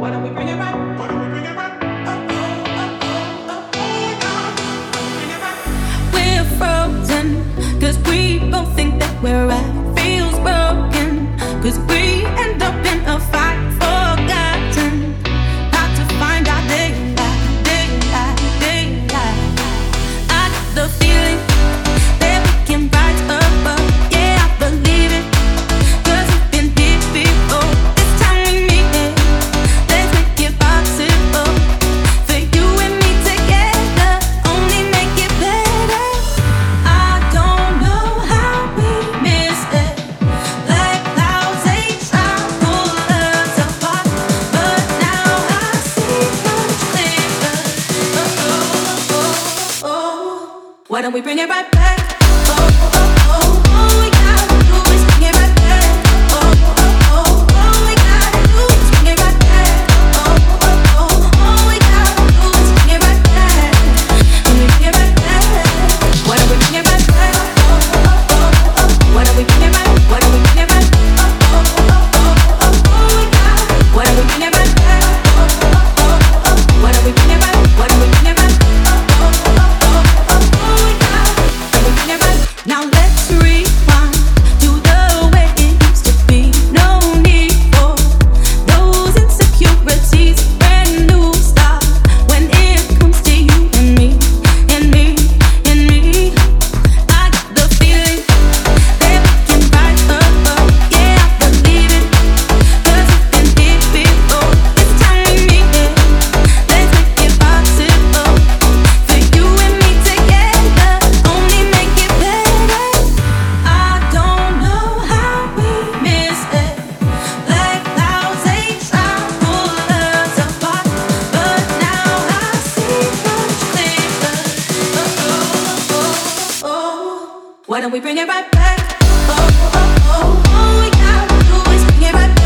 We're frozen, cause we both think that we're right. Feels broken, cause we end up in a fight. Forgotten, not to find out daylight, daylight, daylight. I got the feeling that we can rise above. Yeah, I believe it, cause we've been here before. This time we meet it, let's make it possible. For you and me together, only make it better. I don't know how we missed it. Like clouds, they try to pull us apart, but now I see much clearer. Oh, oh, oh, oh. Why don't we bring it right back? Oh, oh, oh, oh. All we gotta do is bring it right back. Oh, oh, oh. All we gotta do is bring it right back. Oh, oh, oh. All we gotta do is bring it right back. Bring it right back. Why don't we bring it right back? Oh, oh, oh, oh. Why don't we bring it right? Why don't we bring it right? Oh, oh, oh, oh. All we got. Why don't we bring it right back? Oh, oh, oh, oh. Why don't we bring it right? Why don't we bring it right? Oh, oh, oh, oh. All we got. Why don't we bring it right? Now let's rewind to the way it used to be. No need for those insecurities. Brand new start when it comes to you and me, and me, and me. I got the feeling that we can rise above. Yeah, I believe it, cause we've been here before. This time we meet it, let's make it possible. For you and me together, only make it better. I don't know how we missed it. Like clouds, they try to pull us apart, but now I see much clearer. Oh, oh, oh, oh. Why don't we bring it right back? Oh, oh, oh. All we gotta do is bring it right back.